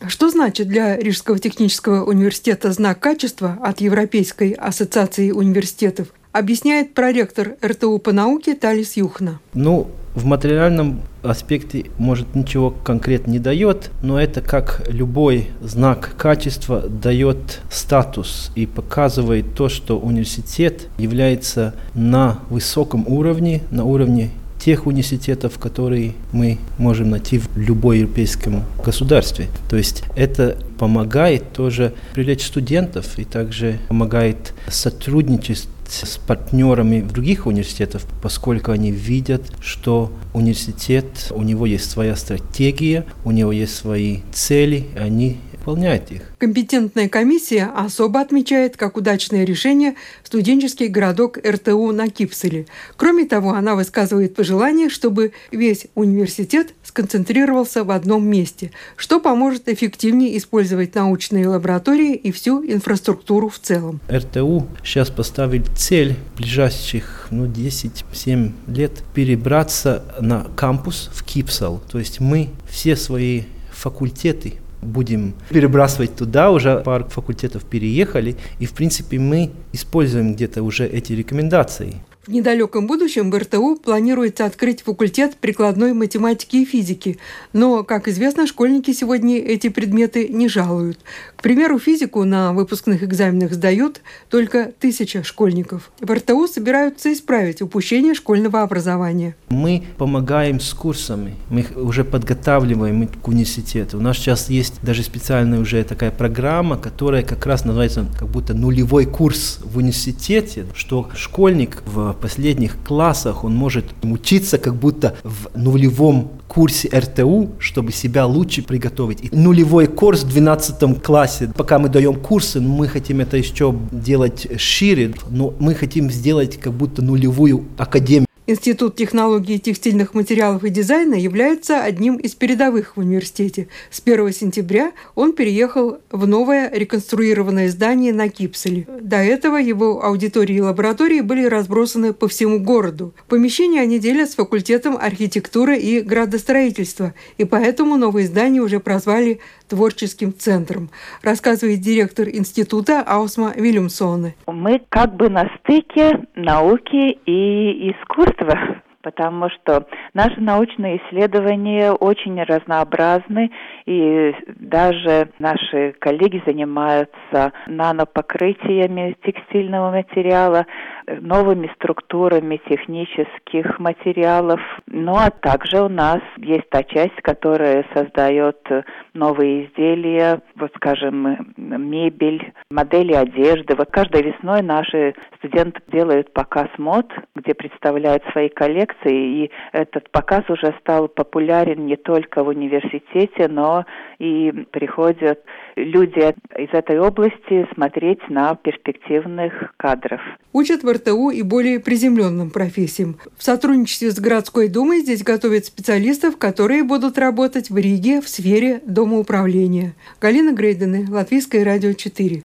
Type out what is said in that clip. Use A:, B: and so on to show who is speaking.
A: Что значит для Рижского технического университета знак качества от Европейской ассоциации университетов, объясняет проректор РТУ по науке Талис Юхна.
B: В материальном аспекте, может, ничего конкретно не дает, но это как любой знак качества дает статус и показывает то, что университет является на высоком уровне, на уровне тех университетов, которые мы можем найти в любой европейском государстве. То есть это помогает тоже привлечь студентов и также помогает сотрудничать с партнерами других университетов, поскольку они видят, что университет, у него есть своя стратегия, у него есть свои цели, и они выполняют их.
A: Компетентная комиссия особо отмечает как удачное решение студенческий городок РТУ на Кипселе. Кроме того, она высказывает пожелание, чтобы весь университет сконцентрировался в одном месте, что поможет эффективнее использовать научные лаборатории и всю инфраструктуру в целом.
B: РТУ сейчас поставил цель в ближайших 10-7 лет перебраться на кампус в Кипсел. То есть мы все свои факультеты будем перебрасывать туда, уже пару факультетов переехали, и в принципе мы используем где-то уже эти рекомендации.
A: В недалеком будущем в РТУ планируется открыть факультет прикладной математики и физики, но, как известно, школьники сегодня эти предметы не жалуют. К примеру, физику на выпускных экзаменах сдают только 1000 школьников. В РТУ собираются исправить упущение школьного образования.
B: Мы помогаем с курсами, мы их уже подготавливаем к университету. У нас сейчас есть даже специальная уже такая программа, которая как раз называется как будто нулевой курс в университете, что школьник в последних классах, он может учиться как будто в нулевом курсе РТУ, чтобы себя лучше приготовить. И нулевой курс в 12 классе. Пока мы даем курсы, мы хотим это еще делать шире, но мы хотим сделать как будто нулевую академию.
A: Институт технологий текстильных материалов и дизайна является одним из передовых в университете. С 1 сентября он переехал в новое реконструированное здание на Кипселе. До этого его аудитории и лаборатории были разбросаны по всему городу. Помещения они делят с факультетом архитектуры и градостроительства, и поэтому новое здание уже прозвали творческим центром, рассказывает директор института Аусма Вильямсоне.
C: Мы как бы на стыке науки и искусства, потому что наши научные исследования очень разнообразны, и даже наши коллеги занимаются нанопокрытиями текстильного материала, новыми структурами технических материалов. Ну а также у нас есть та часть, которая создает новые изделия, скажем, мебель, модели одежды. Каждой весной наши студенты делают показ мод, где представляют свои коллекции, и этот показ уже стал популярен не только в университете, но и приходят люди из этой области смотреть на перспективных кадров.
A: Учат в РТУ и более приземленным профессиям. В сотрудничестве с городской думой здесь готовят специалистов, которые будут работать в Риге в сфере домоуправления. Галина Грейдены, Латвийское радио 4.